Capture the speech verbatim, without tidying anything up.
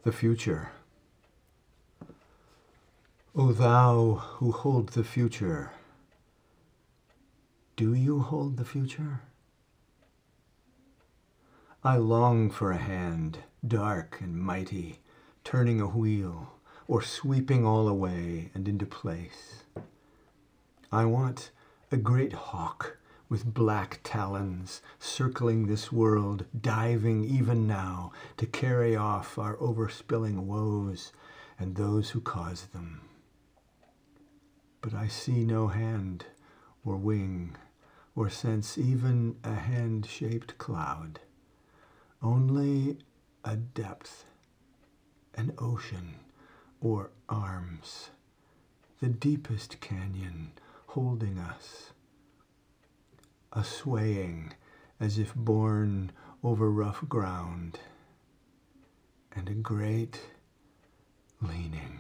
the future. O thou who hold the future, do you hold the future? I long for a hand, dark and mighty, turning a wheel, or sweeping all away and into place. I want a great hawk with black talons, circling this world, diving even now to carry off our overspilling woes and those who cause them. But I see no hand or wing, or sense even a hand-shaped cloud, only a depth, an ocean, or arms, the deepest canyon holding us, a swaying as if borne over rough ground, and a great leaning.